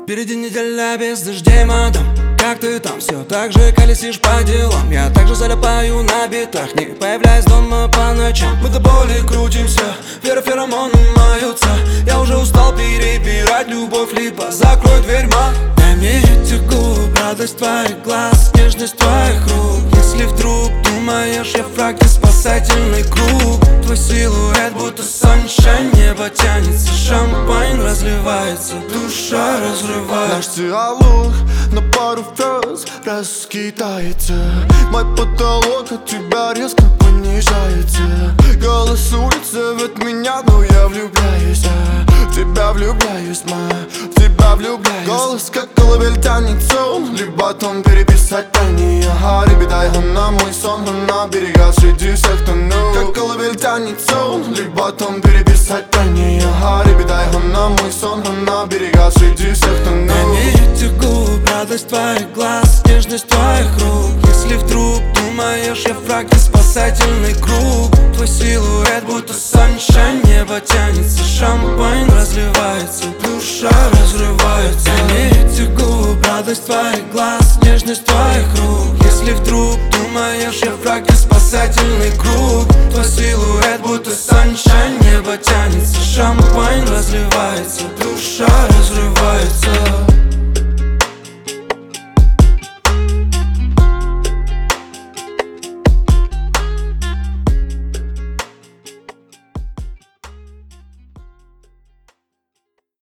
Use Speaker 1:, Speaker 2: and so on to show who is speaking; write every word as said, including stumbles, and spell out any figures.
Speaker 1: Впереди неделя без дождей, мадам. Как ты там, все так же колесишь по делам? Я также залипаю на битах, не появляясь дома по ночам. Мы до боли крутимся, фероферомоны маются. Я уже устал перебирать любовь, либо закрой дверь, ма. Дай мне эти губ, радость твоих глаз, нежность твоих рук. Если вдруг думаешь, я фраг и спасательный круг. Твой силуэт будто sunshine, небо тянется, шампань разливается, душа разрывается.
Speaker 2: Наш диалог на пару фраз раскидается. Мой потолок от тебя резко понижается. Голос улицы зовет меня, но я влюбляюсь. В тебя влюбляюсь, ма, в тебя влюбляюсь. Голос как колыбель тянется, либо том переписать по ней. Ага, ребята, она мой сон, она берега среди всех тонул. Как колыбель тянется, либо том переписать по ней. Ага, ребята, она мой сон, она берега среди всех тонул.
Speaker 1: Эти губ, радость твоих глаз, нежность твоих рук. Если вдруг думаешь, я фраг и спасательный круг. Твой силуэт будто sunshine, небо тянется, шампань разливается, душа разрывается. Эти губ, радость твоих глаз, нежность твоих рук. Если вдруг думаешь, я фраг и спасательный круг. Твой силуэт будто sunshine, небо тянется, шампань разливается, душа разрывается.